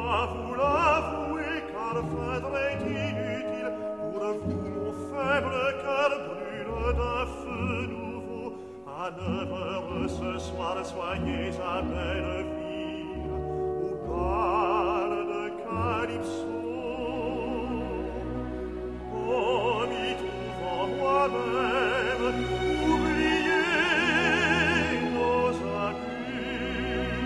dois vous l'avouer, car feindre est inutile. Pour vous, mon faible cœur brûle d'un feu nouveau. À 9 heures ce soir, soyez à Belleville, au bal de Calypso. En m'y trouvant moi-même, oubliez nos abus.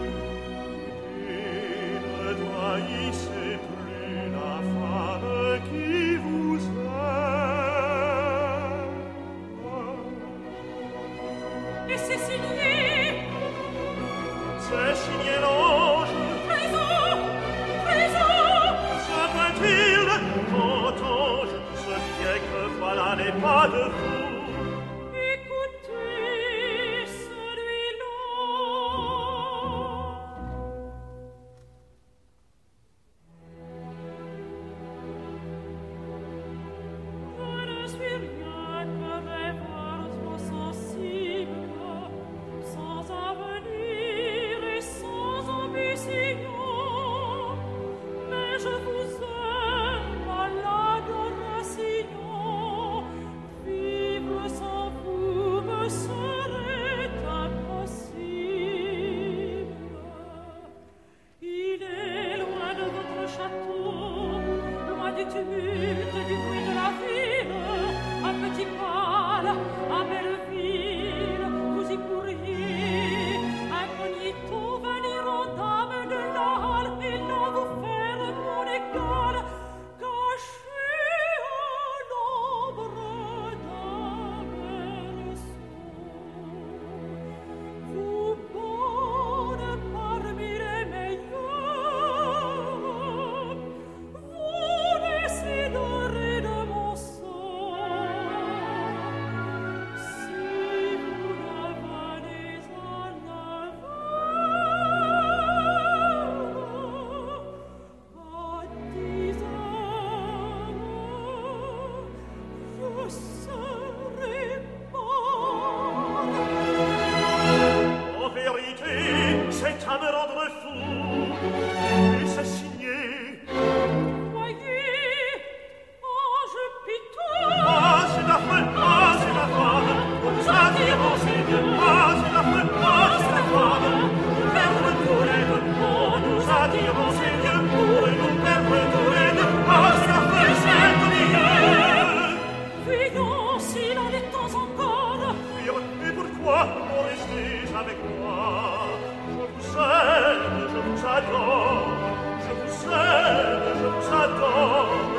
Et ne trahissez plus la femme qui vous aime. Et c'est signé? C'est signé l'ange. Trésor! Trésor! Saint-Mathilde, quand ange, ce bien que voilà n'est pas de vous. Écoutez celui-là. Je ne suis rien que rêveur trop sensible, sans avenir et sans ambition. Mais je vous aime à l'adoration. Vivre sans vous me serait impossible. Il est loin de votre château, loin du tumulte, du bruit de la ville. Un petit pâle à Belleville, vous y pourriez incognito venir aux dames de l'Arles et là vous faire mon égal, caché à l'ombre d'un berceau. Vous bonne parmi les meilleurs, vous déciderez de mon sort. Si vous revenez à 9 heures, à 10 heures, je serai mort. En vérité, c'est à me rendre fou. Et c'est signé. Voyez, ange piteux, Ah, c'est affreux, ah, c'est la femme. On nous a dit, monseigneur. Ah, c'est affreux, ah, c'est la femme. Nous perdre tous les deux. On nous a dit, monseigneur, pour nous perdre tous les deux. Ah, c'est affreux, c'est ennuyeux. voyons s'il en est temps encore. Fuir, et pourquoi non rester avec moi? Je vous aime, je vous adore. Je vous aime, je vous adore.